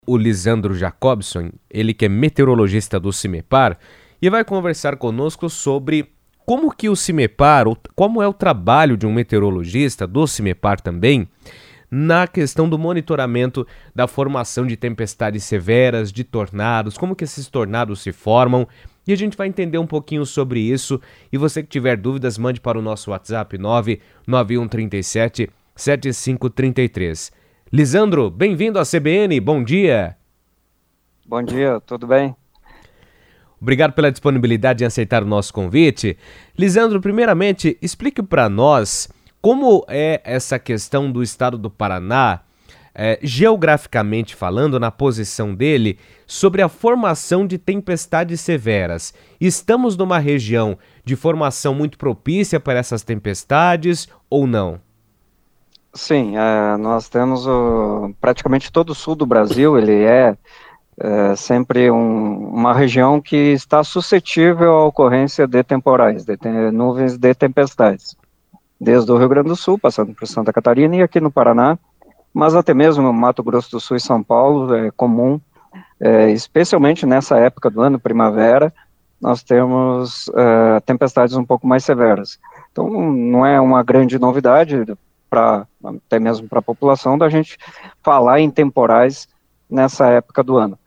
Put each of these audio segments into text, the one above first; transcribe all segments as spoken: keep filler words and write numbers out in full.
O Lisandro Jacobson, ele que é meteorologista do CIMEPAR, e vai conversar conosco sobre como que o CIMEPAR, como é o trabalho de um meteorologista do CIMEPAR também, na questão do monitoramento da formação de tempestades severas, de tornados, como que esses tornados se formam, e a gente vai entender um pouquinho sobre isso. E você que tiver dúvidas, mande para o nosso WhatsApp nove nove um três sete, sete cinco três três. Lisandro, bem-vindo à C B N, bom dia. Bom dia, tudo bem? Obrigado pela disponibilidade em aceitar o nosso convite. Lisandro, primeiramente, explique para nós como é essa questão do estado do Paraná, é, geograficamente falando, na posição dele, sobre a formação de tempestades severas. Estamos numa região de formação muito propícia para essas tempestades ou não? Sim, é, nós temos o, praticamente todo o sul do Brasil, ele é, é sempre um, uma região que está suscetível à ocorrência de temporais, de te, nuvens de tempestades, desde o Rio Grande do Sul, passando por Santa Catarina e aqui no Paraná, mas até mesmo no Mato Grosso do Sul e São Paulo é comum, é, especialmente nessa época do ano, primavera, nós temos é, tempestades um pouco mais severas. Então não é uma grande novidade, Pra, até mesmo para a população, da gente falar em temporais nessa época do ano.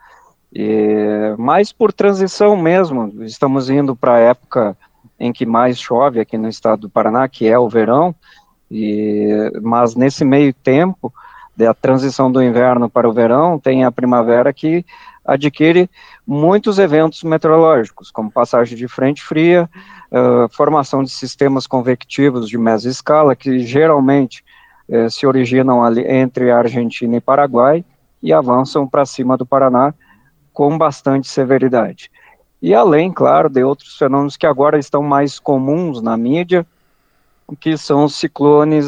E, mas por transição mesmo, estamos indo para a época em que mais chove aqui no estado do Paraná, que é o verão, e, mas nesse meio tempo, da transição do inverno para o verão, tem a primavera que adquire muitos eventos meteorológicos, como passagem de frente fria, uh, formação de sistemas convectivos de mesescala, que geralmente uh, se originam ali entre a Argentina e Paraguai e avançam para cima do Paraná com bastante severidade. E além, claro, de outros fenômenos que agora estão mais comuns na mídia, que são os ciclones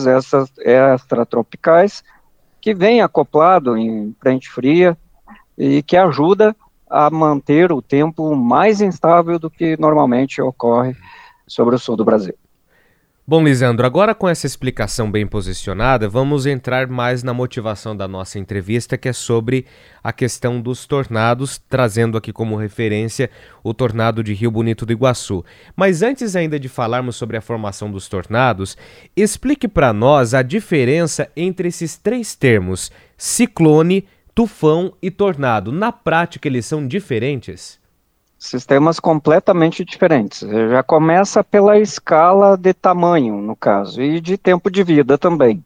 extratropicais, que vêm acoplado em frente fria, e que ajuda a manter o tempo mais instável do que normalmente ocorre sobre o sul do Brasil. Bom, Lisandro, agora com essa explicação bem posicionada, vamos entrar mais na motivação da nossa entrevista, que é sobre a questão dos tornados, trazendo aqui como referência o tornado de Rio Bonito do Iguaçu. Mas antes ainda de falarmos sobre a formação dos tornados, explique para nós a diferença entre esses três termos: ciclone, tufão e tornado. Na prática, eles são diferentes? Sistemas completamente diferentes. Já começa pela escala de tamanho, no caso, e de tempo de vida também.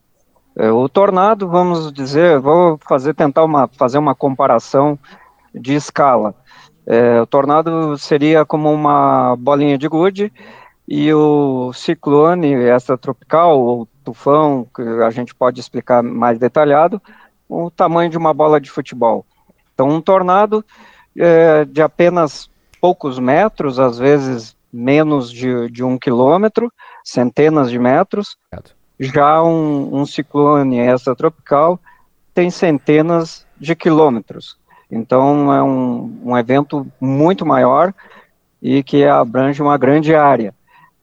O tornado, vamos dizer, vou fazer, tentar uma, fazer uma comparação de escala. É, o tornado seria como uma bolinha de gude, e o ciclone extratropical, ou tufão, que a gente pode explicar mais detalhado, o tamanho de uma bola de futebol. Então, um tornado é, de apenas poucos metros, às vezes menos de, de um quilômetro, centenas de metros. Já um, um ciclone extratropical tem centenas de quilômetros. Então, é um, um evento muito maior e que abrange uma grande área.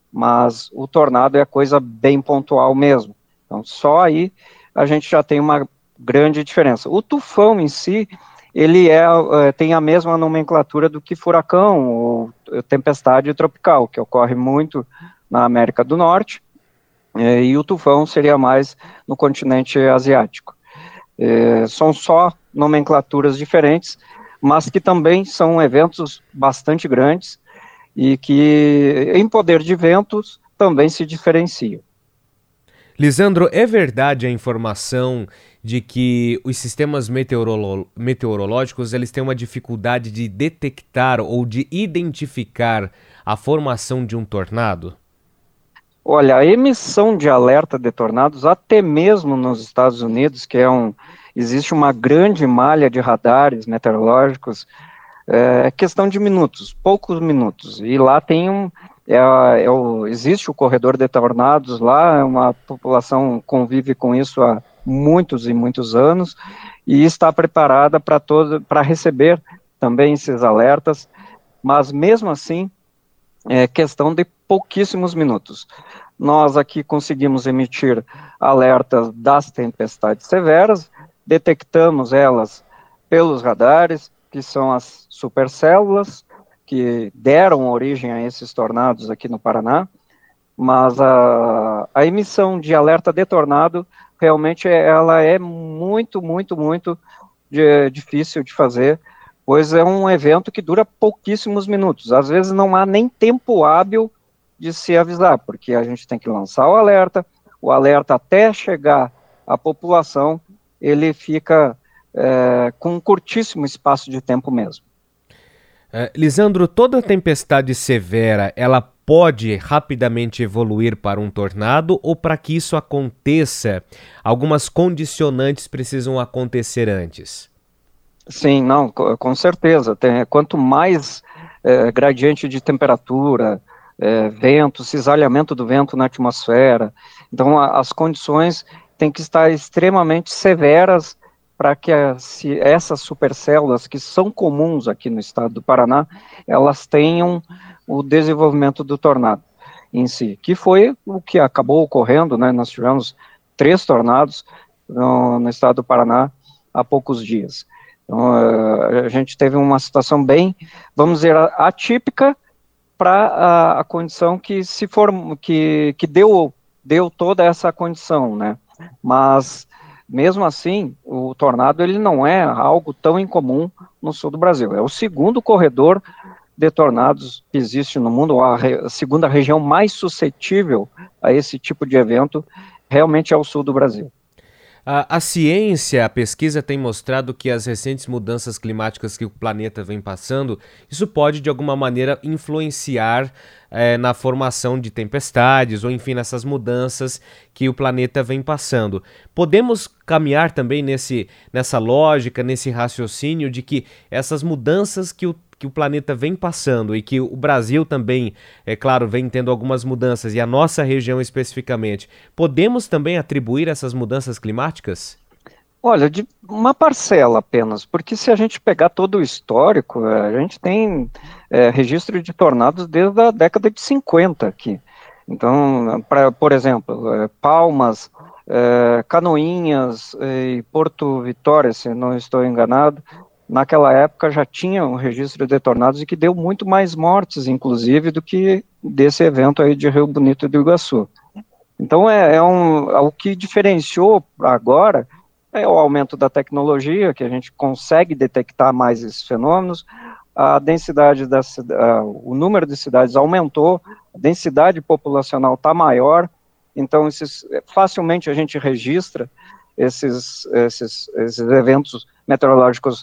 Mas o tornado é coisa bem pontual mesmo. Então, só aí a gente já tem uma grande diferença. O tufão em si, ele é, é, tem a mesma nomenclatura do que furacão ou tempestade tropical, que ocorre muito na América do Norte, é, e o tufão seria mais no continente asiático. É, são só nomenclaturas diferentes, mas que também são eventos bastante grandes e que, em poder de ventos, também se diferenciam. Lisandro, é verdade a informação de que os sistemas meteorolo- meteorológicos eles têm uma dificuldade de detectar ou de identificar a formação de um tornado? Olha, a emissão de alerta de tornados, até mesmo nos Estados Unidos, que é um, existe uma grande malha de radares meteorológicos, é questão de minutos, poucos minutos, e lá tem um, é, é o, existe o corredor de tornados lá, uma população convive com isso há muitos e muitos anos, e está preparada para todo, para receber também esses alertas, mas mesmo assim, é questão de pouquíssimos minutos. Nós aqui conseguimos emitir alertas das tempestades severas, detectamos elas pelos radares, que são as supercélulas, que deram origem a esses tornados aqui no Paraná, mas a, a emissão de alerta de tornado, realmente ela é muito, muito, muito de, difícil de fazer, pois é um evento que dura pouquíssimos minutos, às vezes não há nem tempo hábil de se avisar, porque a gente tem que lançar o alerta, o alerta até chegar à população, ele fica é, com um curtíssimo espaço de tempo mesmo. Uh, Lisandro, toda tempestade severa, ela pode rapidamente evoluir para um tornado ou para que isso aconteça, algumas condicionantes precisam acontecer antes? Sim, não, com certeza. Tem, quanto mais é, gradiente de temperatura, é, vento, cisalhamento do vento na atmosfera, então a, as condições têm que estar extremamente severas para que a, se essas supercélulas, que são comuns aqui no estado do Paraná, elas tenham o desenvolvimento do tornado em si, que foi o que acabou ocorrendo, né? Nós tivemos três tornados no, no estado do Paraná há poucos dias. Então, a gente teve uma situação bem, vamos dizer, atípica para a, a condição que se form, que, que deu, deu toda essa condição, né? Mas mesmo assim, o tornado ele não é algo tão incomum no sul do Brasil. É o segundo corredor de tornados que existe no mundo, a, re, a segunda região mais suscetível a esse tipo de evento, realmente é o sul do Brasil. A, a ciência, a pesquisa tem mostrado que as recentes mudanças climáticas que o planeta vem passando, isso pode de alguma maneira influenciar é, na formação de tempestades ou enfim nessas mudanças que o planeta vem passando. Podemos caminhar também nesse, nessa lógica, nesse raciocínio de que essas mudanças que o que o planeta vem passando e que o Brasil também, é claro, vem tendo algumas mudanças e a nossa região especificamente, podemos também atribuir essas mudanças climáticas? Olha, de uma parcela apenas, porque se a gente pegar todo o histórico, a gente tem é, registro de tornados desde a década de cinquenta aqui. Então, pra, por exemplo, é, Palmas, é, Canoinhas e Porto Vitória, se não estou enganado, naquela época já tinha um registro de tornados e que deu muito mais mortes, inclusive, do que desse evento aí de Rio Bonito do Iguaçu. Então, é, é um, o que diferenciou agora é o aumento da tecnologia, que a gente consegue detectar mais esses fenômenos, a densidade, da, a, o número de cidades aumentou, a densidade populacional está maior, então esses, facilmente a gente registra esses, esses, esses eventos meteorológicos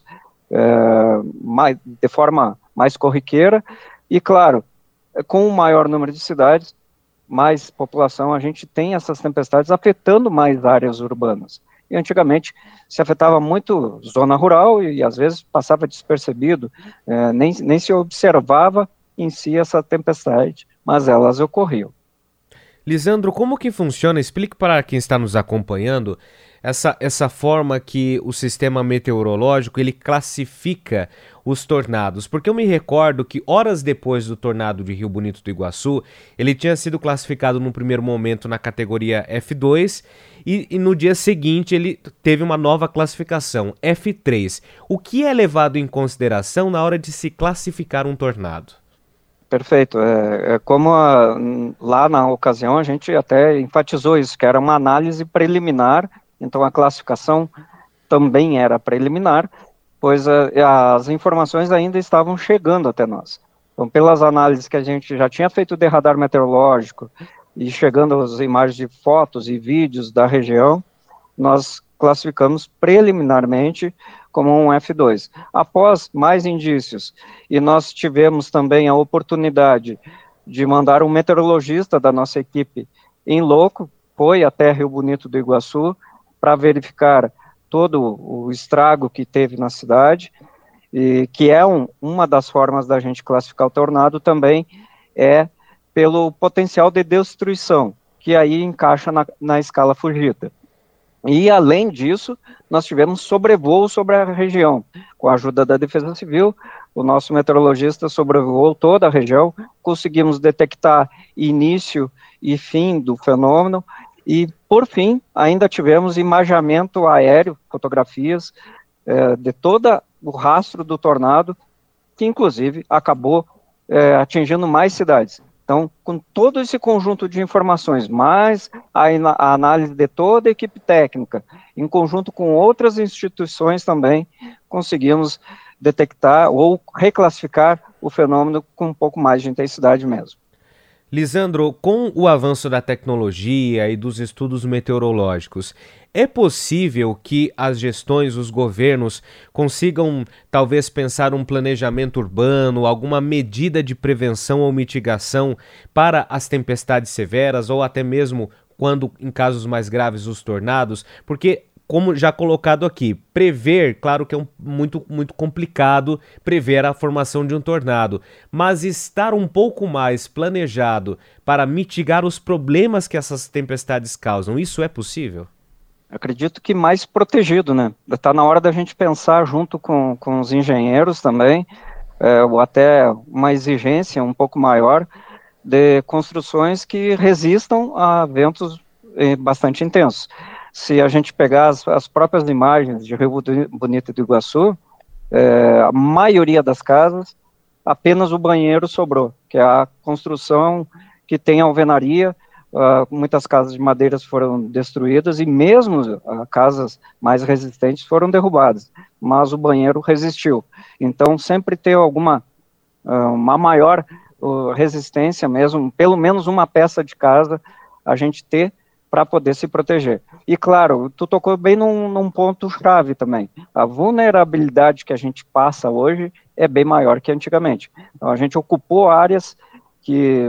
É, mais, de forma mais corriqueira, e claro, com o maior número de cidades, mais população, a gente tem essas tempestades afetando mais áreas urbanas. E antigamente se afetava muito zona rural e, e às vezes passava despercebido, é, nem, nem se observava em si essa tempestade, mas elas ocorriam. Lisandro, como que funciona? Explique para quem está nos acompanhando essa, essa forma que o sistema meteorológico ele classifica os tornados, porque eu me recordo que horas depois do tornado de Rio Bonito do Iguaçu, ele tinha sido classificado no primeiro momento na categoria F dois e, e no dia seguinte ele teve uma nova classificação, F três. O que é levado em consideração na hora de se classificar um tornado? Perfeito, é, é como a, lá na ocasião a gente até enfatizou isso, que era uma análise preliminar, então a classificação também era preliminar, pois a, as informações ainda estavam chegando até nós. Então, pelas análises que a gente já tinha feito de radar meteorológico e chegando as imagens de fotos e vídeos da região, nós classificamos preliminarmente como um F dois. Após mais indícios, e nós tivemos também a oportunidade de mandar um meteorologista da nossa equipe em loco, foi até Rio Bonito do Iguaçu, para verificar todo o estrago que teve na cidade, e que é um, uma das formas da gente classificar o tornado também, é pelo potencial de destruição, que aí encaixa na, na escala Fujita. E, além disso, nós tivemos sobrevoo sobre a região. Com a ajuda da Defesa Civil, o nosso meteorologista sobrevoou toda a região, conseguimos detectar início e fim do fenômeno, e, por fim, ainda tivemos imageamento aéreo, fotografias, é, de todo o rastro do tornado, que inclusive acabou é, atingindo mais cidades. Então, com todo esse conjunto de informações, mais a, a análise de toda a equipe técnica, em conjunto com outras instituições também, conseguimos detectar ou reclassificar o fenômeno com um pouco mais de intensidade mesmo. Lisandro, com o avanço da tecnologia e dos estudos meteorológicos, é possível que as gestões, os governos, consigam talvez pensar um planejamento urbano, alguma medida de prevenção ou mitigação para as tempestades severas ou até mesmo quando, em casos mais graves, os tornados? Porque, como já colocado aqui, prever, claro que é um, muito, muito complicado prever a formação de um tornado, mas estar um pouco mais planejado para mitigar os problemas que essas tempestades causam, isso é possível? Acredito que mais protegido, né? Está na hora da gente pensar junto com, com os engenheiros também, é, ou até uma exigência um pouco maior de construções que resistam a ventos eh, bastante intensos. Se a gente pegar as, as próprias imagens de Rio Bonito do Iguaçu, é, a maioria das casas, apenas o banheiro sobrou, que é a construção que tem alvenaria. Uh, muitas casas de madeiras foram destruídas e mesmo uh, casas mais resistentes foram derrubadas, mas o banheiro resistiu. Então, sempre ter alguma, uh, uma maior uh, resistência mesmo, pelo menos uma peça de casa, a gente ter para poder se proteger. E claro, tu tocou bem num, num ponto chave também. A vulnerabilidade que a gente passa hoje é bem maior que antigamente. Então, a gente ocupou áreas que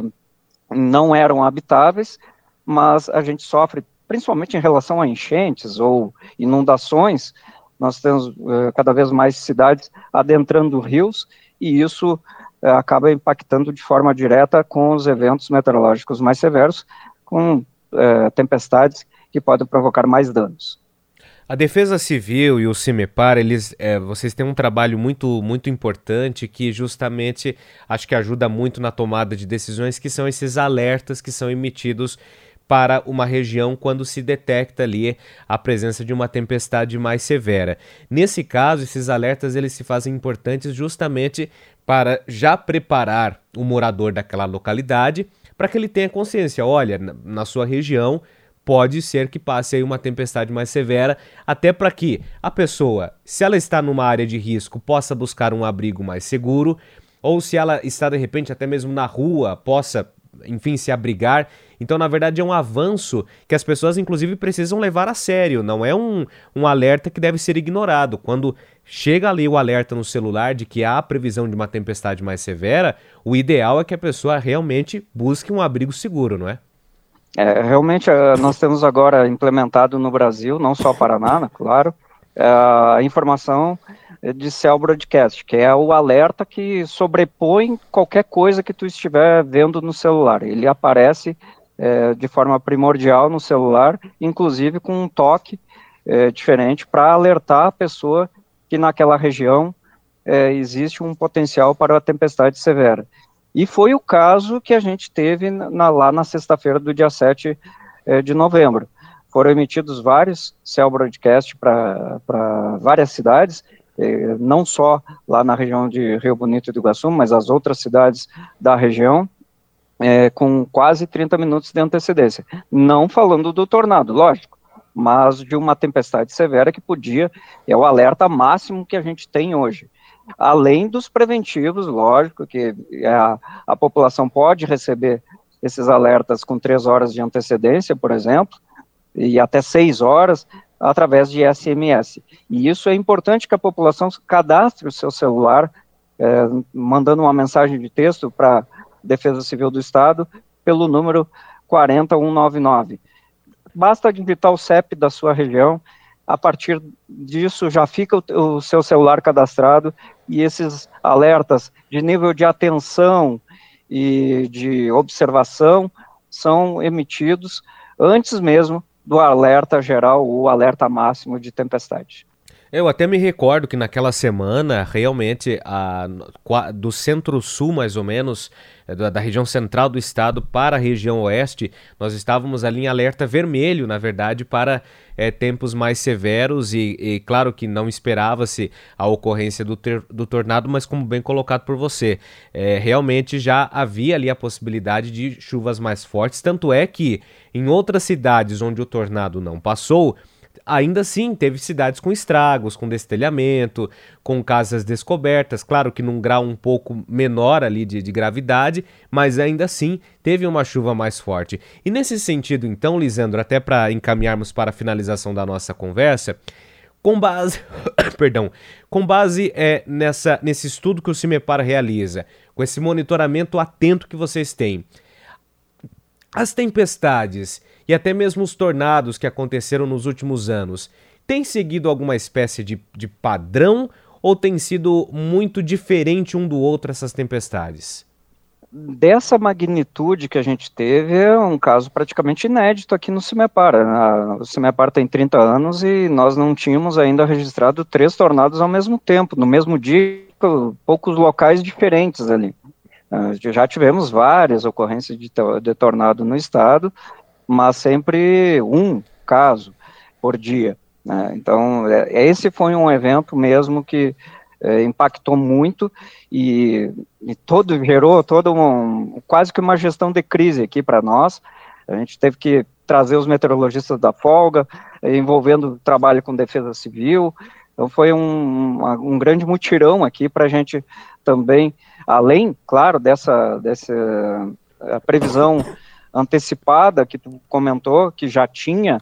não eram habitáveis, mas a gente sofre, principalmente em relação a enchentes ou inundações, nós temos uh, cada vez mais cidades adentrando rios, e isso uh, acaba impactando de forma direta com os eventos meteorológicos mais severos, com uh, tempestades que podem provocar mais danos. A Defesa Civil e o CIMEPAR, eles, é, vocês têm um trabalho muito, muito importante que justamente acho que ajuda muito na tomada de decisões, que são esses alertas que são emitidos para uma região quando se detecta ali a presença de uma tempestade mais severa. Nesse caso, esses alertas eles se fazem importantes justamente para já preparar o morador daquela localidade para que ele tenha consciência, olha, na, na sua região pode ser que passe aí uma tempestade mais severa, até para que a pessoa, se ela está numa área de risco, possa buscar um abrigo mais seguro, ou se ela está de repente até mesmo na rua, possa, enfim, se abrigar. Então, na verdade, é um avanço que as pessoas, inclusive, precisam levar a sério. Não é um, um alerta que deve ser ignorado. Quando chega ali o alerta no celular de que há a previsão de uma tempestade mais severa, o ideal é que a pessoa realmente busque um abrigo seguro, não é? É, realmente, nós temos agora implementado no Brasil, não só Paraná, né, claro, a informação de Cell Broadcast, que é o alerta que sobrepõe qualquer coisa que tu estiver vendo no celular. Ele aparece é, de forma primordial no celular, inclusive com um toque é, diferente para alertar a pessoa que naquela região é, existe um potencial para a tempestade severa. E foi o caso que a gente teve na, lá na sexta-feira do dia sete eh, de novembro. Foram emitidos vários Cell Broadcast para várias cidades, eh, não só lá na região de Rio Bonito do Iguaçu, mas as outras cidades da região, eh, com quase trinta minutos de antecedência. Não falando do tornado, lógico, mas de uma tempestade severa que podia, é o alerta máximo que a gente tem hoje. Além dos preventivos, lógico, que a, a população pode receber esses alertas com três horas de antecedência, por exemplo, e até seis horas, através de S M S. E isso é importante que a população cadastre o seu celular, é, mandando uma mensagem de texto para a Defesa Civil do Estado, pelo número quatro um nove nove. Basta digitar o C E P da sua região. A partir disso já fica o, o seu celular cadastrado e esses alertas de nível de atenção e de observação são emitidos antes mesmo do alerta geral ou alerta máximo de tempestade. Eu até me recordo que naquela semana, realmente, a, qua- do centro-sul, mais ou menos, eh, da, da região central do estado para a região oeste, nós estávamos ali em alerta vermelho, na verdade, para eh, tempos mais severos e, e claro que não esperava-se a ocorrência do, ter- do tornado, mas como bem colocado por você, eh, realmente já havia ali a possibilidade de chuvas mais fortes, tanto é que em outras cidades onde o tornado não passou, ainda assim, teve cidades com estragos, com destelhamento, com casas descobertas, claro que num grau um pouco menor ali de, de gravidade, mas ainda assim teve uma chuva mais forte. E nesse sentido, então, Lisandro, até para encaminharmos para a finalização da nossa conversa, com base, perdão, com base é, nessa, nesse estudo que o CIMEPAR realiza, com esse monitoramento atento que vocês têm, as tempestades e até mesmo os tornados que aconteceram nos últimos anos têm seguido alguma espécie de, de padrão ou tem sido muito diferente um do outro essas tempestades? Dessa magnitude que a gente teve, é um caso praticamente inédito aqui no CIMEPAR. A- O CIMEPAR tem trinta anos e nós não tínhamos ainda registrado três tornados ao mesmo tempo, no mesmo dia, com poucos locais diferentes ali. Ah, Já tivemos várias ocorrências de, to- de tornado no estado, mas sempre um caso por dia, né? Então, é, esse foi um evento mesmo que é, impactou muito e, e todo, gerou todo um, quase que uma gestão de crise aqui para nós. A gente teve que trazer os meteorologistas da folga, eh, envolvendo trabalho com defesa civil. Então, foi um, uma- um grande mutirão aqui para a gente também, além, claro, dessa, dessa eh, previsão antecipada que tu comentou, que já tinha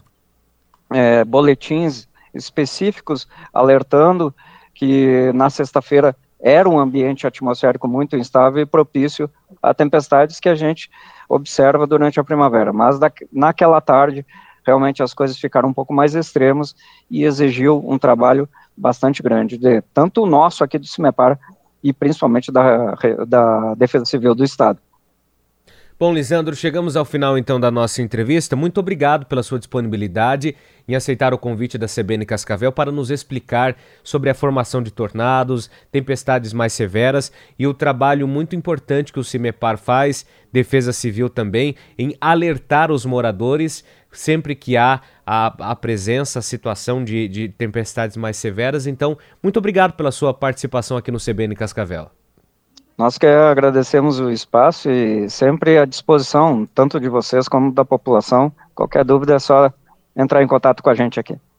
é, boletins específicos alertando que na sexta-feira era um ambiente atmosférico muito instável e propício a tempestades que a gente observa durante a primavera, mas da, naquela tarde realmente as coisas ficaram um pouco mais extremas e exigiu um trabalho bastante grande, de, tanto o nosso aqui do CIMEPAR e principalmente da, da Defesa Civil do Estado. Bom, Lisandro, chegamos ao final então da nossa entrevista. Muito obrigado pela sua disponibilidade em aceitar o convite da C B N Cascavel para nos explicar sobre a formação de tornados, tempestades mais severas e o trabalho muito importante que o CIMEPAR faz, Defesa Civil também, em alertar os moradores sempre que há a, a presença, a situação de, de tempestades mais severas. Então, muito obrigado pela sua participação aqui no C B N Cascavel. Nós que agradecemos o espaço e sempre à disposição, tanto de vocês como da população. Qualquer dúvida é só entrar em contato com a gente aqui.